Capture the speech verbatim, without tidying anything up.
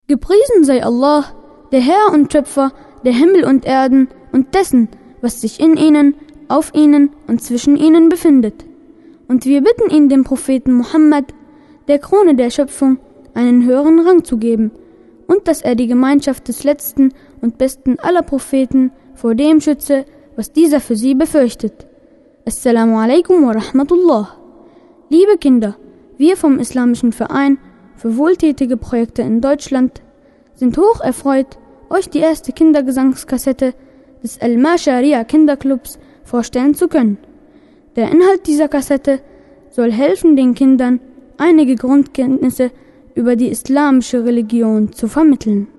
Gepriesen sei Allah, der Herr und Schöpfer der Himmel und Erden und dessen, was sich in ihnen, auf ihnen und zwischen ihnen befindet. Und wir bitten ihn, dem Propheten Muhammad, der Krone der Schöpfung, einen höheren Rang zu geben und dass er die Gemeinschaft des letzten und besten aller Propheten vor dem schütze, was dieser für sie befürchtet. Assalamu alaikum wa rahmatullah. Liebe Kinder, wir vom Islamischen Verein für wohltätige Projekte in Deutschland sind hoch erfreut, euch die erste Kindergesangskassette des Al-Masharia Kinderclubs vorstellen zu können. Der Inhalt dieser Kassette soll helfen, den Kindern einige Grundkenntnisse über die islamische Religion zu vermitteln.